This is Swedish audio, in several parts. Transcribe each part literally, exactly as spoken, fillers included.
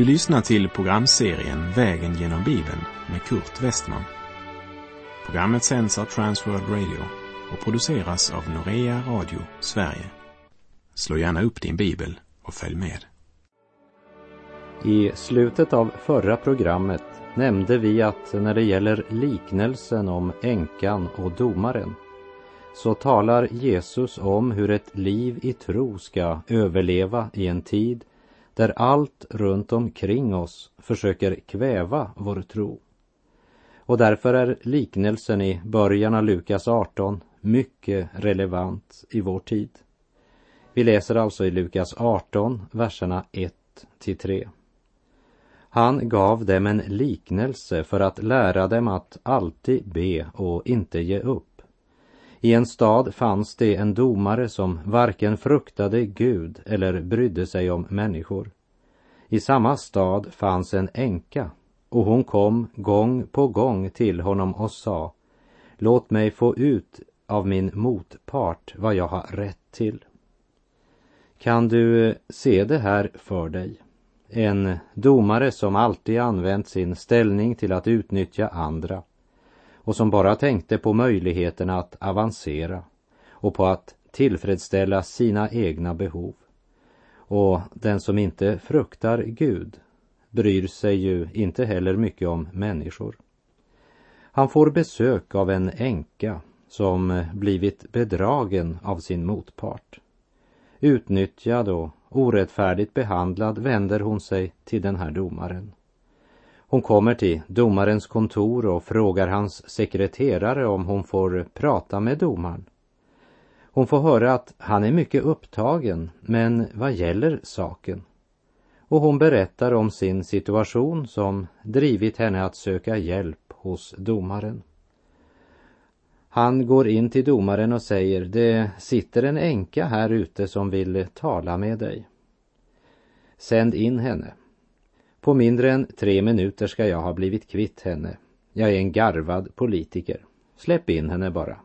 Du lyssnar till programserien Vägen genom Bibeln med Kurt Westman. Programmet sänds av Transworld Radio och produceras av Norea Radio Sverige. Slå gärna upp din bibel och följ med. I slutet av förra programmet nämnde vi att när det gäller liknelsen om änkan och domaren så talar Jesus om hur ett liv i tro ska överleva i en tid där allt runt omkring oss försöker kväva vår tro. Och därför är liknelsen i början av Lukas arton mycket relevant i vår tid. Vi läser alltså i Lukas arton, verserna ett till tre. Han gav dem en liknelse för att lära dem att alltid be och inte ge upp. I en stad fanns det en domare som varken fruktade Gud eller brydde sig om människor. I samma stad fanns en änka, och hon kom gång på gång till honom och sa: låt mig få ut av min motpart vad jag har rätt till. Kan du se det här för dig? En domare som alltid använt sin ställning till att utnyttja andra och som bara tänkte på möjligheterna att avancera och på att tillfredsställa sina egna behov. Och den som inte fruktar Gud bryr sig ju inte heller mycket om människor. Han får besök av en änka som blivit bedragen av sin motpart. Utnyttjad och orättfärdigt behandlad vänder hon sig till den här domaren. Hon kommer till domarens kontor och frågar hans sekreterare om hon får prata med domaren. Hon får höra att han är mycket upptagen, men vad gäller saken? Och hon berättar om sin situation som drivit henne att söka hjälp hos domaren. Han går in till domaren och säger: det sitter en änka här ute som vill tala med dig. Sänd in henne. På mindre än tre minuter ska jag ha blivit kvitt henne. Jag är en garvad politiker. Släpp in henne bara.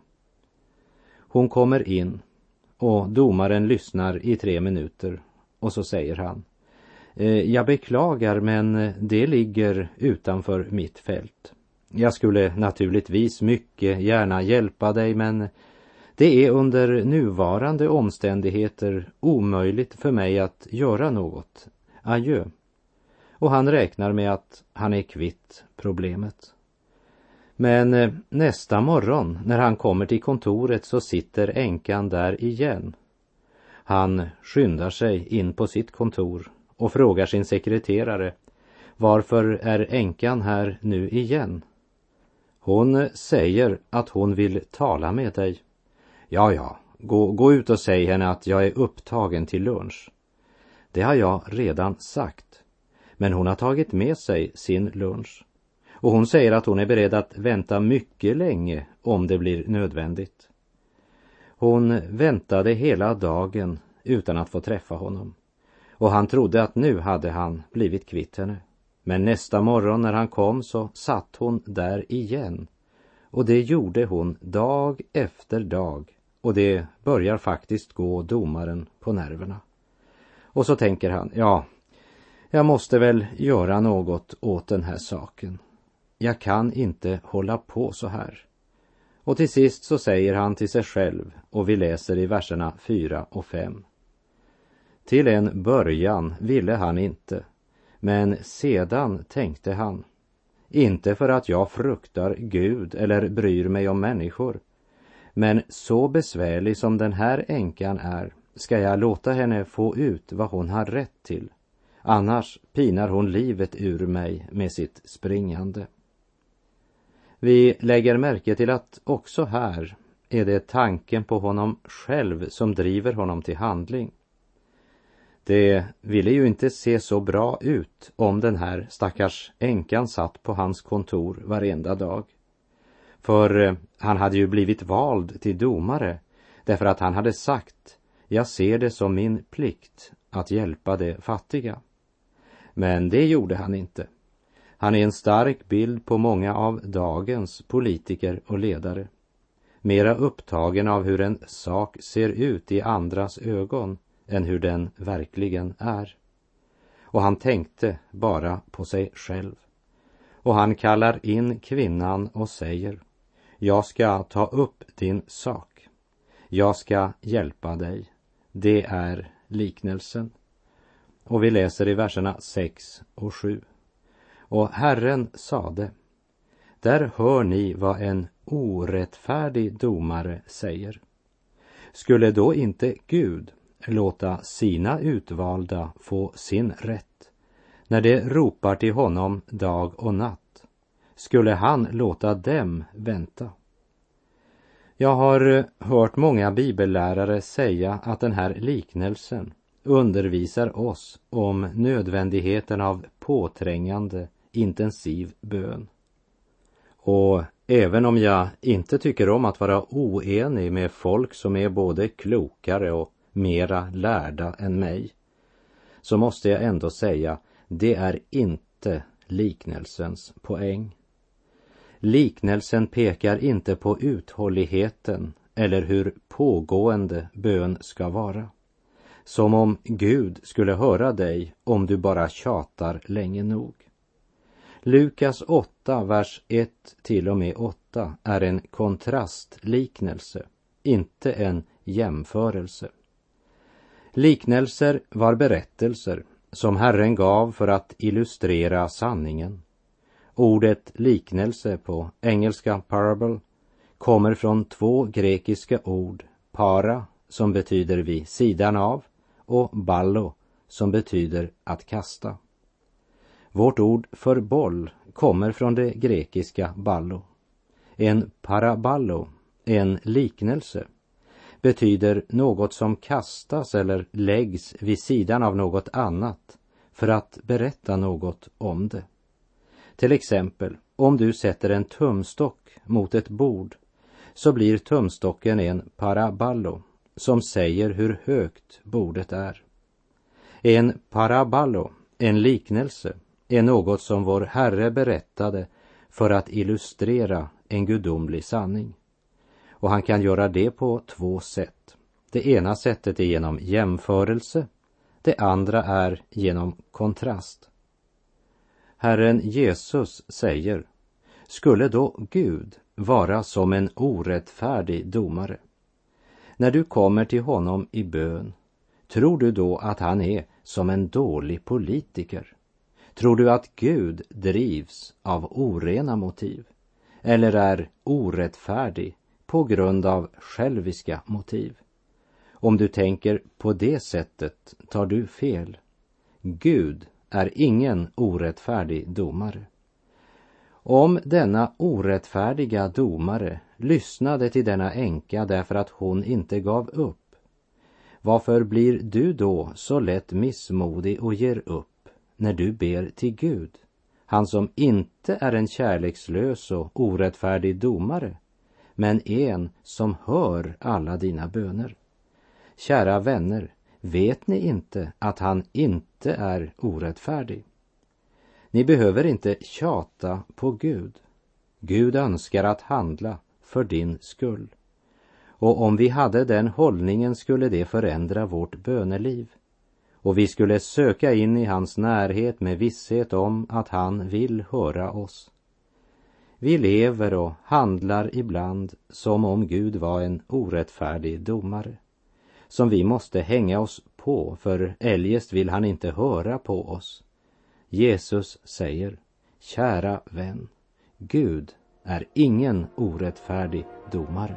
Hon kommer in och domaren lyssnar i tre minuter och så säger han: jag beklagar, men det ligger utanför mitt fält. Jag skulle naturligtvis mycket gärna hjälpa dig, men det är under nuvarande omständigheter omöjligt för mig att göra något. Adjö. Och han räknar med att han är kvitt problemet. Men nästa morgon när han kommer till kontoret så sitter änkan där igen. Han skyndar sig in på sitt kontor och frågar sin sekreterare: varför är änkan här nu igen? Hon säger att hon vill tala med dig. Ja, ja, gå, gå ut och säg henne att jag är upptagen till lunch. Det har jag redan sagt, men hon har tagit med sig sin lunch. Och hon säger att hon är beredd att vänta mycket länge om det blir nödvändigt. Hon väntade hela dagen utan att få träffa honom. Och han trodde att nu hade han blivit kvitt henne. Men nästa morgon när han kom så satt hon där igen. Och det gjorde hon dag efter dag. Och det börjar faktiskt gå domaren på nerverna. Och så tänker han: ja, jag måste väl göra något åt den här saken. Jag kan inte hålla på så här. Och till sist så säger han till sig själv, och vi läser i verserna fyra och fem. Till en början ville han inte, men sedan tänkte han: inte för att jag fruktar Gud eller bryr mig om människor, men så besvärlig som den här änkan är ska jag låta henne få ut vad hon har rätt till. Annars pinar hon livet ur mig med sitt springande. Vi lägger märke till att också här är det tanken på honom själv som driver honom till handling. Det ville ju inte se så bra ut om den här stackars änkan satt på hans kontor varenda dag. För han hade ju blivit vald till domare därför att han hade sagt: jag ser det som min plikt att hjälpa de fattiga. Men det gjorde han inte. Han är en stark bild på många av dagens politiker och ledare. Mera upptagen av hur en sak ser ut i andras ögon än hur den verkligen är. och han tänkte bara på sig själv. Och han kallar in kvinnan och säger: jag ska ta upp din sak. Jag ska hjälpa dig. Det är liknelsen. Och vi läser i verserna sex och sju. Och Herren sade: där hör ni vad en orättfärdig domare säger. Skulle då inte Gud låta sina utvalda få sin rätt, när de ropar till honom dag och natt? Skulle han låta dem vänta? Jag har hört många bibellärare säga att den här liknelsen undervisar oss om nödvändigheten av påträngande, intensiv bön. Och även om jag inte tycker om att vara oenig med folk som är både klokare och mera lärda än mig, så måste jag ändå säga, det är inte liknelsens poäng. Liknelsen pekar inte på uthålligheten eller hur pågående bön ska vara. Som om Gud skulle höra dig om du bara tjatar länge nog. Lukas åtta, vers ett till och med åtta är en kontrastliknelse, inte en jämförelse. Liknelser var berättelser som Herren gav för att illustrera sanningen. Ordet liknelse, på engelska parable, kommer från två grekiska ord, para som betyder vid sidan av och ballo som betyder att kasta. Vårt ord för boll kommer från det grekiska ballo. En paraballo, en liknelse, betyder något som kastas eller läggs vid sidan av något annat för att berätta något om det. Till exempel, om du sätter en tumstock mot ett bord, så blir tumstocken en paraballo som säger hur högt bordet är. En paraballo, en liknelse, är något som vår Herre berättade för att illustrera en gudomlig sanning. Och han kan göra det på två sätt. Det ena sättet är genom jämförelse, det andra är genom kontrast. Herren Jesus säger: skulle då Gud vara som en orättfärdig domare? När du kommer till honom i bön, tror du då att han är som en dålig politiker? Tror du att Gud drivs av orena motiv eller är orättfärdig på grund av själviska motiv? Om du tänker på det sättet tar du fel. Gud är ingen orättfärdig domare. Om denna orättfärdiga domare lyssnade till denna änka därför att hon inte gav upp, varför blir du då så lätt missmodig och ger upp när du ber till Gud, han som inte är en kärlekslös och orättfärdig domare, men en som hör alla dina böner? Kära vänner, vet ni inte att han inte är orättfärdig? Ni behöver inte tjata på Gud. Gud önskar att handla för din skull. Och om vi hade den hållningen skulle det förändra vårt böneliv. Och vi skulle söka in i hans närhet med visshet om att han vill höra oss. Vi lever och handlar ibland som om Gud var en orättfärdig domare, som vi måste hänga oss på, för eljest vill han inte höra på oss. Jesus säger: kära vän, Gud är ingen orättfärdig domare.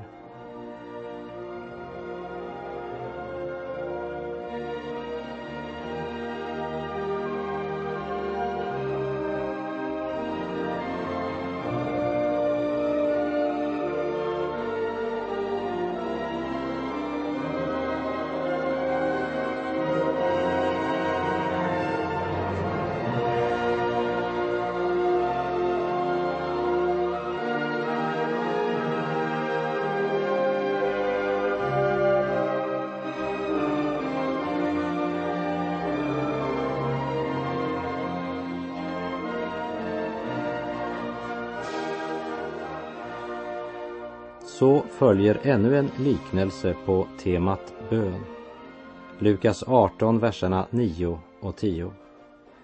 Så följer ännu en liknelse på temat bön. Lukas arton, verserna nio och tio.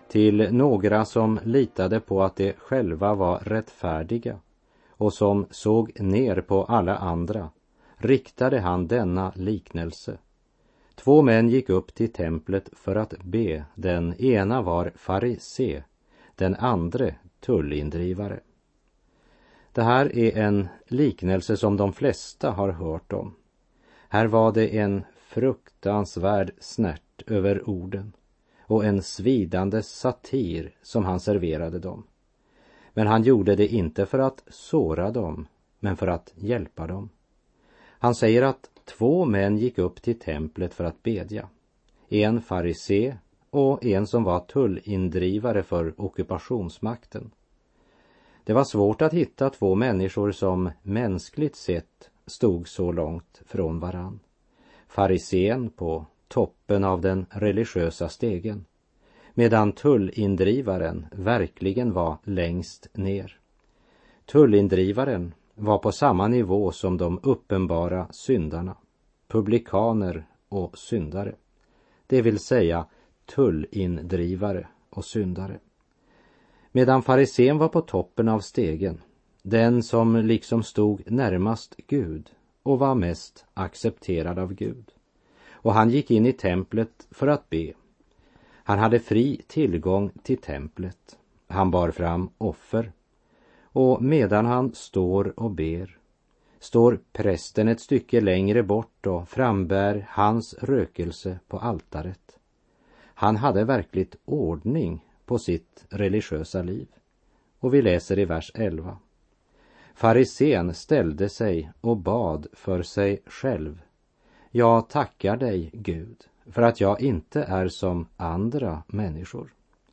till några som litade på att de själva var rättfärdiga och som såg ner på alla andra, riktade han denna liknelse. Två män gick upp till templet för att be. Den ena var farisé, den andra tullindrivare. Det här är en liknelse som de flesta har hört om. Här var det en fruktansvärd snärt över orden och en svidande satir som han serverade dem. Men han gjorde det inte för att såra dem, men för att hjälpa dem. Han säger att två män gick upp till templet för att bedja. En farisé och en som var tullindrivare för ockupationsmakten. Det var svårt att hitta två människor som mänskligt sett stod så långt från varann. Farisén på toppen av den religiösa stegen, medan tullindrivaren verkligen var längst ner. Tullindrivaren var på samma nivå som de uppenbara syndarna, publikaner och syndare, det vill säga tullindrivare och syndare. Medan farisén var på toppen av stegen, den som liksom stod närmast Gud och var mest accepterad av Gud. Och han gick in i templet för att be. Han hade fri tillgång till templet. Han bar fram offer. Och medan han står och ber, står prästen ett stycke längre bort och frambär hans rökelse på altaret. Han hade verkligt ordning på sitt religiösa liv. Och vi läser i vers elva. Farisén ställde sig och bad för sig själv. Jag tackar dig, Gud, för att jag inte är som andra människor.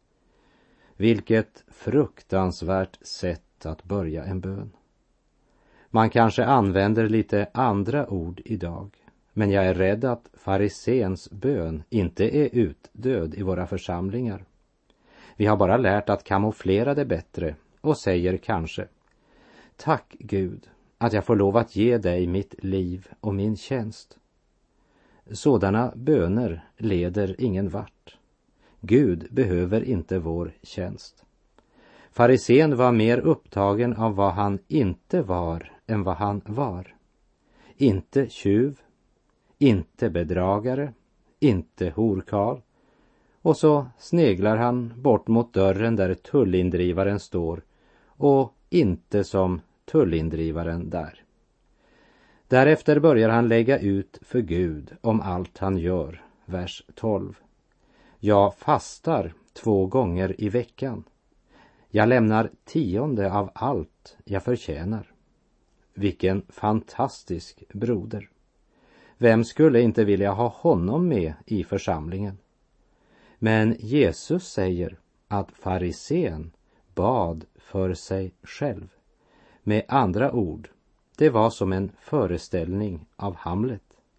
Vilket fruktansvärt sätt att börja en bön. Man kanske använder lite andra ord idag, men jag är rädd att fariséns bön inte är utdöd i våra församlingar. Vi har bara lärt att kamouflera det bättre och säger kanske: tack Gud att jag får lov att ge dig mitt liv och min tjänst. Sådana böner leder ingen vart. Gud behöver inte vår tjänst. Farisén var mer upptagen av vad han inte var än vad han var. Inte tjuv, inte bedragare, inte horkarl. Och så sneglar han bort mot dörren där tullindrivaren står och inte som tullindrivaren där. Därefter börjar han lägga ut för Gud om allt han gör, vers tolv. Jag fastar två gånger i veckan. Jag lämnar tionde av allt jag förtjänar. Vilken fantastisk broder. Vem skulle inte vilja ha honom med i församlingen? Men Jesus säger att farisén bad för sig själv. Med andra ord, det var som en föreställning av Hamlet.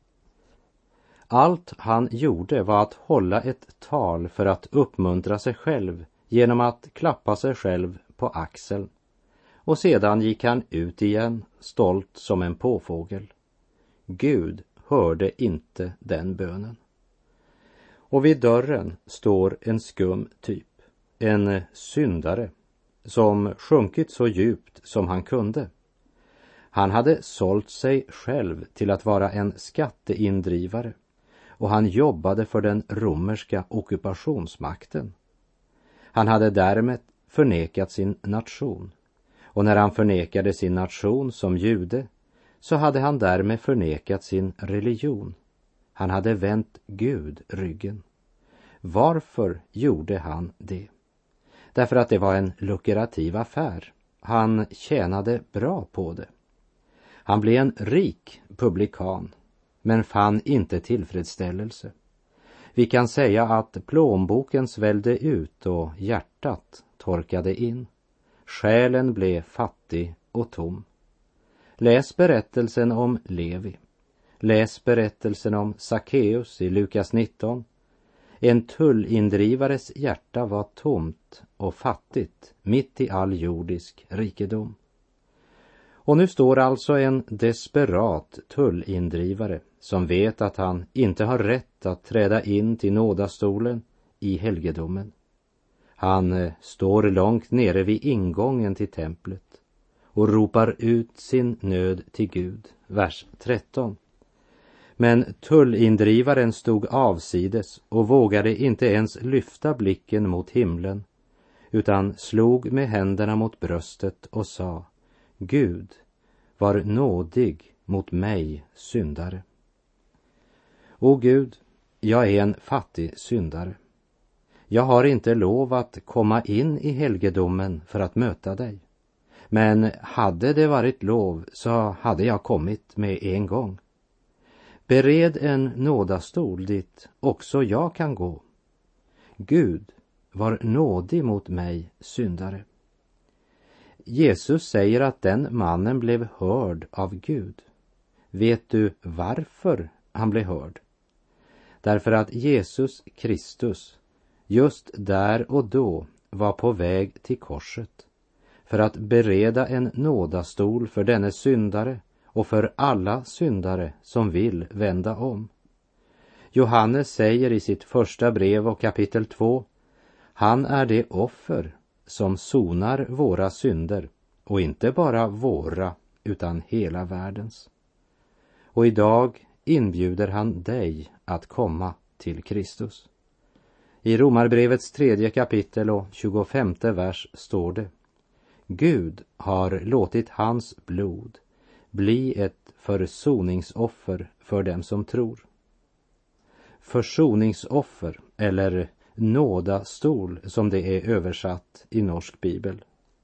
Allt han gjorde var att hålla ett tal för att uppmuntra sig själv genom att klappa sig själv på axeln. Och sedan gick han ut igen, stolt som en påfågel. Gud hörde inte den bönen. Och vid dörren står en skum typ, en syndare, som sjunkit så djupt som han kunde. Han hade sålt sig själv till att vara en skatteindrivare och han jobbade för den romerska ockupationsmakten. Han hade därmed förnekat sin nation, och när han förnekade sin nation som jude så hade han därmed förnekat sin religion. Han hade vänt Gud ryggen. Varför gjorde han det? Därför att det var en lukrativ affär. Han tjänade bra på det. Han blev en rik publikan, men fann inte tillfredsställelse. Vi kan säga att plånboken svällde ut och hjärtat torkade in. Själen blev fattig och tom. Läs berättelsen om Levi. Läs berättelsen om Sackeus i Lukas nitton. En tullindrivares hjärta var tomt och fattigt mitt i all jordisk rikedom. Och nu står alltså en desperat tullindrivare som vet att han inte har rätt att träda in till nådastolen i helgedomen. Han står långt nere vid ingången till templet och ropar ut sin nöd till Gud. Vers tretton. Men tullindrivaren stod avsides och vågade inte ens lyfta blicken mot himlen, utan slog med händerna mot bröstet och sa: Gud, var nådig mot mig syndare. O Gud, jag är en fattig syndare. Jag har inte lov att komma in i helgedomen för att möta dig. Men hade det varit lov så hade jag kommit med en gång. Bered en nådastol dit också jag kan gå. Gud, var nådig mot mig syndare. Jesus säger att den mannen blev hörd av Gud. Vet du varför han blev hörd? Därför att Jesus Kristus just där och då var på väg till korset för att bereda en nådastol för denne syndare och för alla syndare som vill vända om. Johannes säger i sitt första brev och kapitel två: han är det offer som sonar våra synder, och inte bara våra utan hela världens. Och idag inbjuder han dig att komma till Kristus. I Romarbrevets tredje kapitel och tjugofemte vers står det: Gud har låtit hans blod bli ett försoningsoffer för dem som tror. Försoningsoffer, eller nådastol som det är översatt i norsk bibel.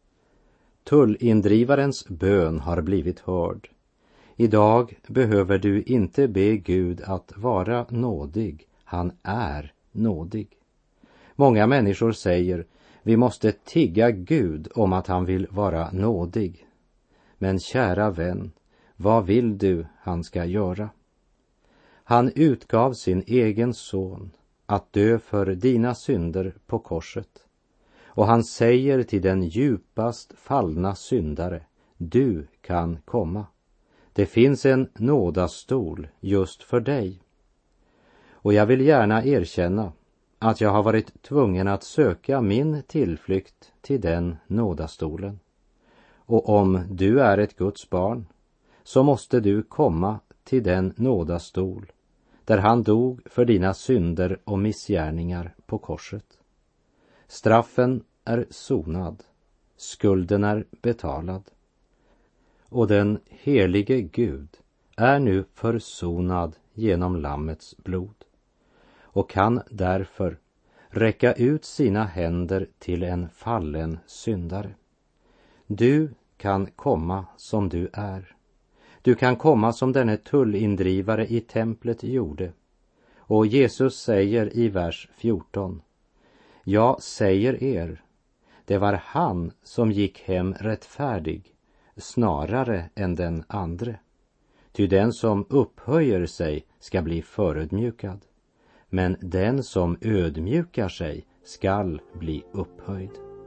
Tullindrivarens bön har blivit hörd. Idag behöver du inte be Gud att vara nådig. Han är nådig. Många människor säger: vi måste tigga Gud om att han vill vara nådig. Men kära vän, vad vill du han ska göra? Han utgav sin egen son att dö för dina synder på korset. Och han säger till den djupast fallna syndare: du kan komma. Det finns en nådastol just för dig. Och jag vill gärna erkänna att jag har varit tvungen att söka min tillflykt till den nådastolen. Och om du är ett Guds barn så måste du komma till den nådastol där han dog för dina synder och missgärningar på korset. Straffen är sonad, skulden är betalad. Och den helige Gud är nu försonad genom lammets blod och kan därför räcka ut sina händer till en fallen syndare. Du kan komma som du är. Du kan komma som denne tullindrivare i templet gjorde. Och Jesus säger i vers fjorton: jag säger er, det var han som gick hem rättfärdig snarare än den andre. Ty den som upphöjer sig ska bli förödmjukad, men den som ödmjukar sig skall bli upphöjd.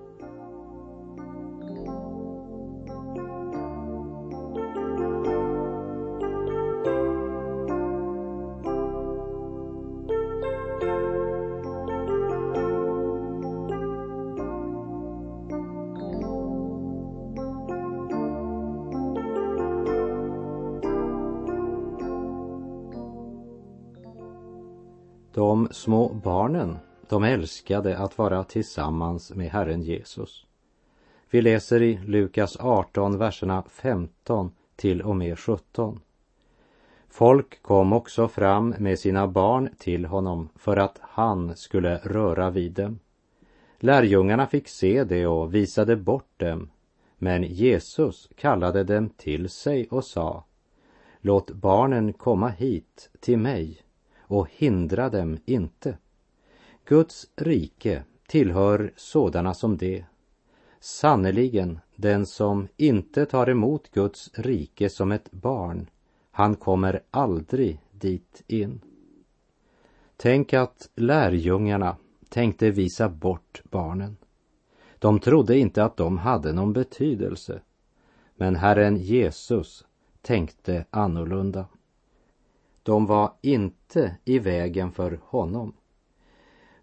De små barnen, de älskade att vara tillsammans med Herren Jesus. Vi läser i Lukas arton, verserna femton till och med sjutton. Folk kom också fram med sina barn till honom för att han skulle röra vid dem. Lärjungarna fick se det och visade bort dem, men Jesus kallade dem till sig och sa: låt barnen komma hit till mig och hindra dem inte. Guds rike tillhör sådana som det. Sannerligen, den som inte tar emot Guds rike som ett barn, han kommer aldrig dit in. Tänk att lärjungarna tänkte visa bort barnen. De trodde inte att de hade någon betydelse. Men Herren Jesus tänkte annorlunda. De var inte i vägen för honom.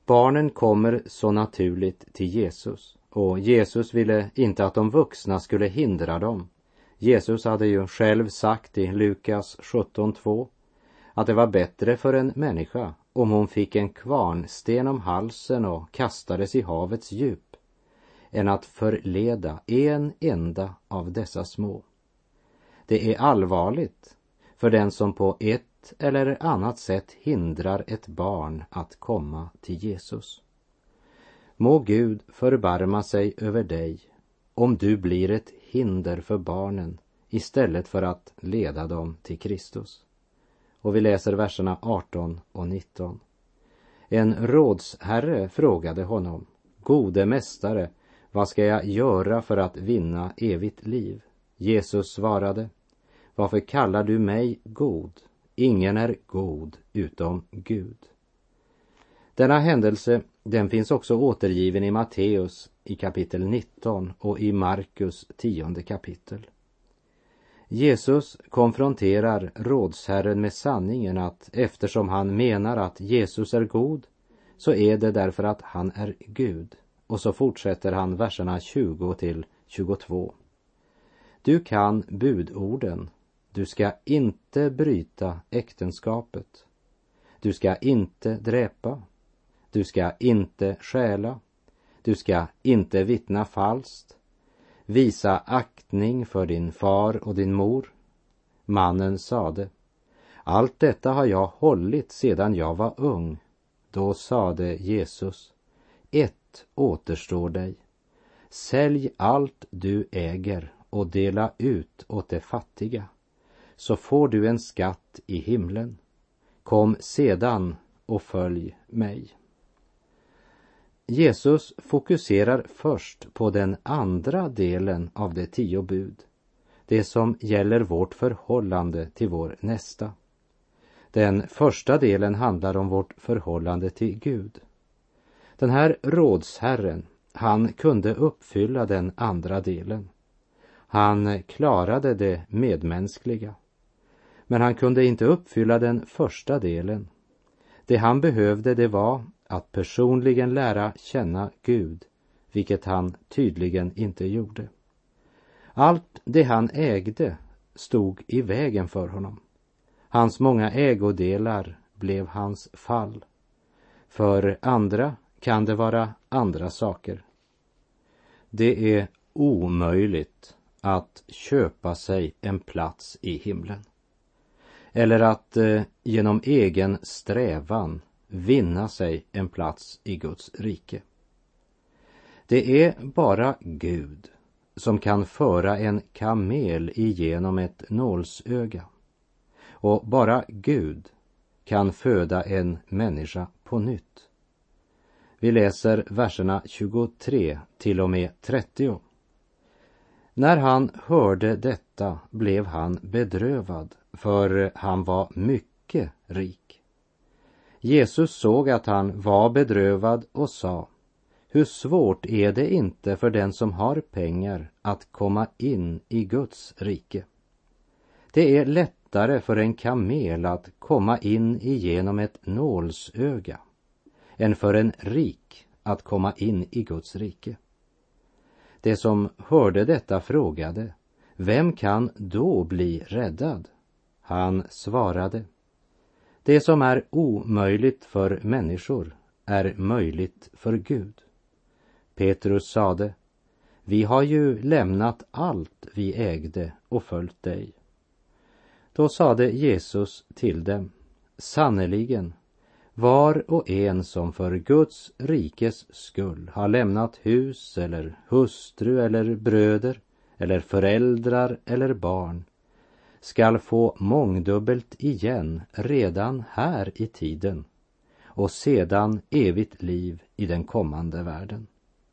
Barnen kommer så naturligt till Jesus, och Jesus ville inte att de vuxna skulle hindra dem. Jesus hade ju själv sagt i Lukas sjutton två att det var bättre för en människa om hon fick en kvarnsten om halsen och kastades i havets djup, än att förleda en enda av dessa små. Det är allvarligt för den som på ett eller annat sätt hindrar ett barn att komma till Jesus. Må Gud förbarma sig över dig om du blir ett hinder för barnen istället för att leda dem till Kristus. Och vi läser verserna arton och nitton. En rådsherre frågade honom: Gode mästare, vad ska jag göra för att vinna evigt liv? Jesus svarade: Varför kallar du mig god? Ingen är god utom Gud. Denna händelse, den finns också återgiven i Matteus i kapitel nitton och i Markus tionde kapitel. Jesus konfronterar rådsherren med sanningen att eftersom han menar att Jesus är god, så är det därför att han är Gud. Och så fortsätter han verserna tjugo till tjugotvå. Du kan budorden. Du ska inte bryta äktenskapet. Du ska inte dräpa. Du ska inte stjäla. Du ska inte vittna falskt. Visa aktning för din far och din mor. Mannen sade: Allt detta har jag hållit sedan jag var ung. Då sade Jesus: Ett återstår dig. Sälj allt du äger och dela ut åt de fattiga, så får du en skatt i himlen. Kom sedan och följ mig. Jesus fokuserar först på den andra delen av de tio bud, det som gäller vårt förhållande till vår nästa. Den första delen handlar om vårt förhållande till Gud. Den här rådsherren, han kunde uppfylla den andra delen. Han klarade det medmänskliga. Men han kunde inte uppfylla den första delen. Det han behövde, det var att personligen lära känna Gud, vilket han tydligen inte gjorde. Allt det han ägde stod i vägen för honom. Hans många ägodelar blev hans fall. För andra kan det vara andra saker. Det är omöjligt att köpa sig en plats i himlen. Eller att eh, genom egen strävan vinna sig en plats i Guds rike. Det är bara Gud som kan föra en kamel igenom ett nålsöga. Och bara Gud kan föda en människa på nytt. Vi läser verserna tjugotre till och med trettio. När han hörde detta blev han bedrövad, för han var mycket rik. Jesus såg att han var bedrövad och sa: Hur svårt är det inte för den som har pengar att komma in i Guds rike? Det är lättare för en kamel att komma in igenom ett nålsöga än för en rik att komma in i Guds rike. Det som hörde detta frågade: Vem kan då bli räddad? Han svarade: Det som är omöjligt för människor är möjligt för Gud. Petrus sade: Vi har ju lämnat allt vi ägde och följt dig. Då sade Jesus till dem: Sannerligen, var och en som för Guds rikes skull har lämnat hus eller hustru eller bröder eller föräldrar eller barn skall få mångdubbelt igen redan här i tiden och sedan evigt liv i den kommande världen.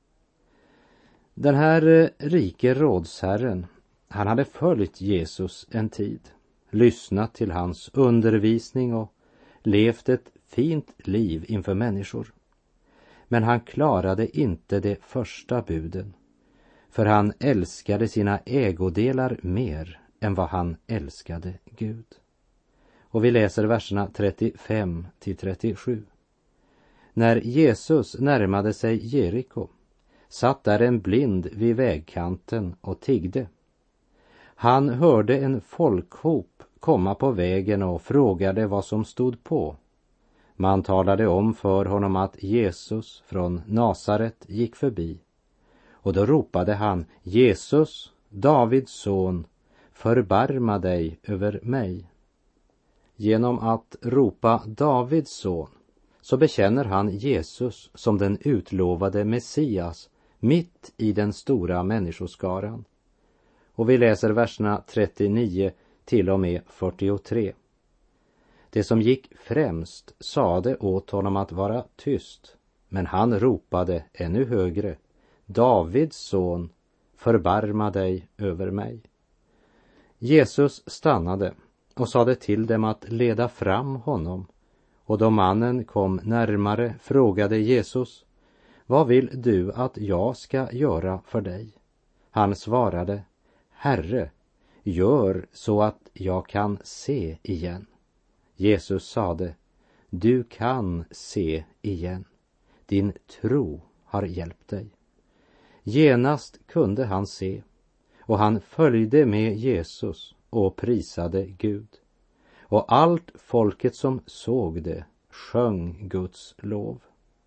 Den här rike rådsherren, han hade följt Jesus en tid, lyssnat till hans undervisning och levt ett fint liv inför människor. Men han klarade inte de första buden, för han älskade sina ägodelar mer än vad han älskade Gud. Och vi läser verserna trettiofem till trettiosju. När Jesus närmade sig Jeriko satt där en blind vid vägkanten och tiggde. Han hörde en folkhop komma på vägen och frågade vad som stod på. Man talade om för honom att Jesus från Nasaret gick förbi. Och då ropade han: Jesus, Davids son, förbarma dig över mig. Genom att ropa Davids son så bekänner han Jesus som den utlovade Messias mitt i den stora människoskaran. Och vi läser verserna trettionio till och med fyrtiotre. Det som gick främst sade åt honom att vara tyst, men han ropade ännu högre: Davids son, förbarma dig över mig. Jesus stannade och sade till dem att leda fram honom. Och då mannen kom närmare frågade Jesus: Vad vill du att jag ska göra för dig? Han svarade: Herre, gör så att jag kan se igen. Jesus sade: Du kan se igen. Din tro har hjälpt dig. Genast kunde han se, och han följde med Jesus och prisade Gud. Och allt folket som såg det sjöng Guds lov.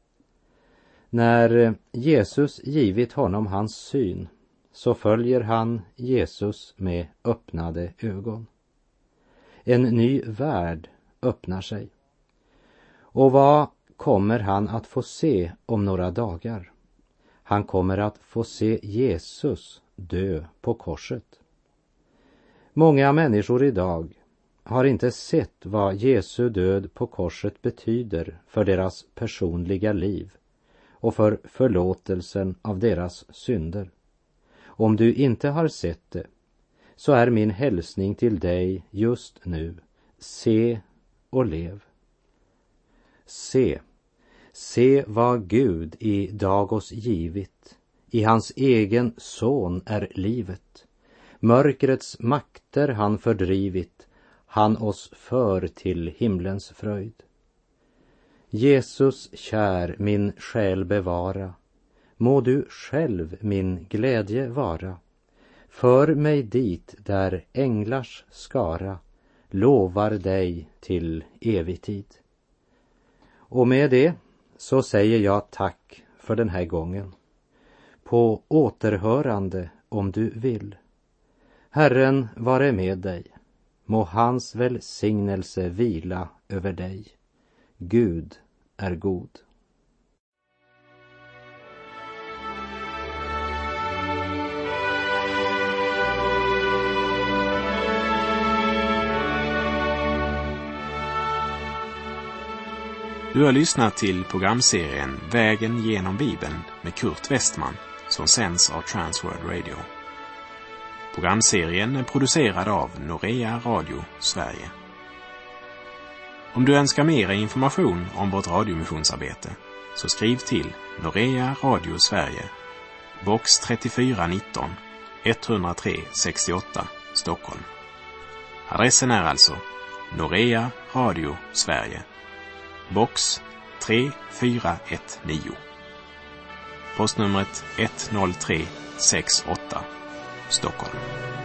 När Jesus givit honom hans syn så följer han Jesus med öppnade ögon. En ny värld öppnar sig. Och vad kommer han att få se om några dagar? Han kommer att få se Jesus dö på korset. Många människor idag har inte sett vad Jesu död på korset betyder för deras personliga liv och för förlåtelsen av deras synder. Om du inte har sett det, så är min hälsning till dig just nu: se och lev. Se, se vad Gud i dag oss givit. I hans egen son är livet. Mörkrets makter han fördrivit, han oss för till himlens fröjd. Jesus kär, min själ bevara, må du själv min glädje vara. För mig dit där änglars skara lovar dig till evig tid. Och med det så säger jag tack för den här gången. På återhörande om du vill. Herren vare med dig. Må hans välsignelse vila över dig. Gud är god. Du har lyssnat till programserien Vägen genom Bibeln med Kurt Westman som sänds av Transworld Radio. Programserien är producerad av Norea Radio Sverige. Om du önskar mer information om vårt radiomissionsarbete så skriv till Norea Radio Sverige, box trettiofyra nitton, etthundratre sextioåtta, Stockholm. Adressen är alltså Norea Radio Sverige, box tre fyra ett nio. Postnumret ett noll tre sex åtta, Stockholm.